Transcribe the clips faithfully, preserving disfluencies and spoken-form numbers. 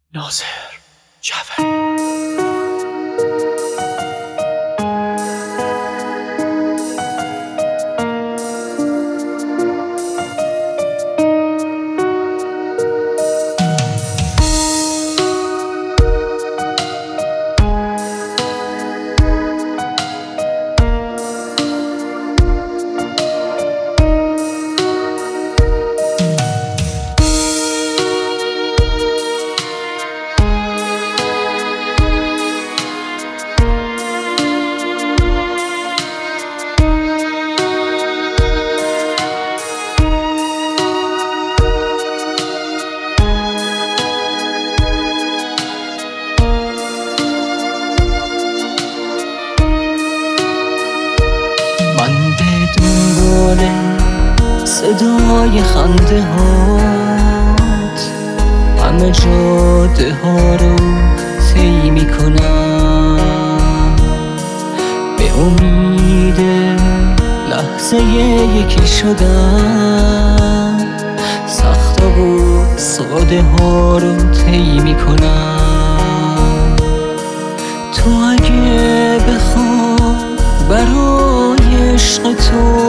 ناصر جعفری. من به دنبال صدای خنده هات همه جاده ها رو طی میکنم، به امید لحظه یکی شدن سختا و ساده ها رو طی میکنم. تو اگه بخوای برای عشق تو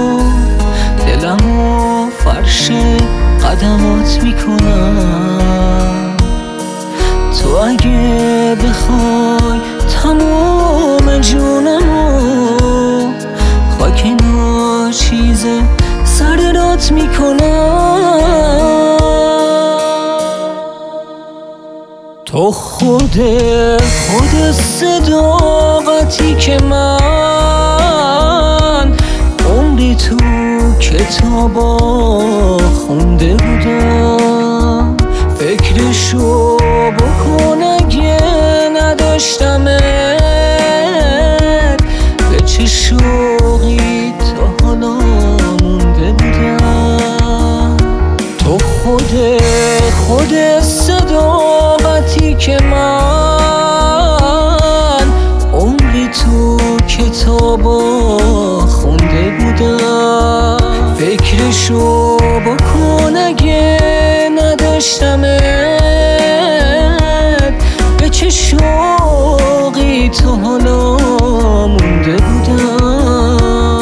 دلمو فرش قدمات میکنم. تو اگه بخوای تمام جونمو خاک ناچیزه سر رات میکنم. تو خود خود صداقتی که من عمری تو کتابا خونده بودم، فکرشو بکن اگه نداشتمت به چه شوقی تا حالا مونده بودم. تو خود خود صداقتی که من عمری تو کتابا خونده بودم، فکرشو بکن اگه نداشتمت به چه شوقی تا حالا مونده بودم.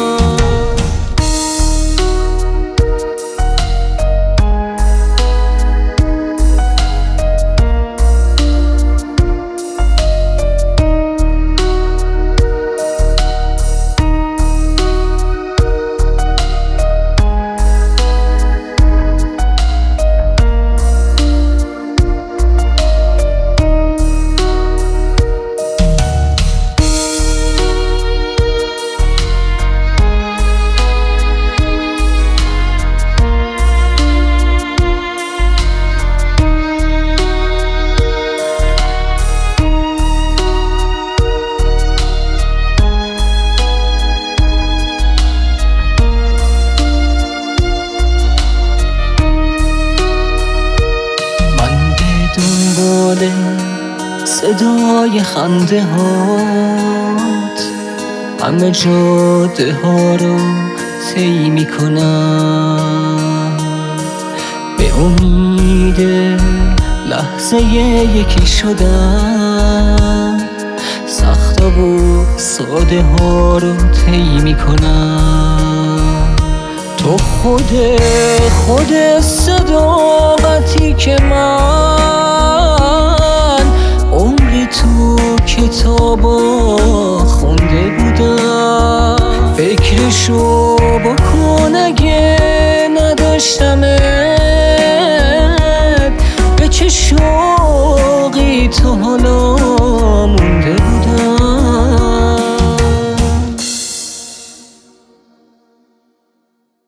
دنبال صدای خنده هات همه جاده ها رو طی میکنم، به امید لحظه یکی شدن سختا و ساده ها رو طی میکنم. تو خود خود صداقتی که من عمری تو کتابا خونده بودم، فکرشو بکن اگه نداشتمت به چه شوقی تا حالا مونده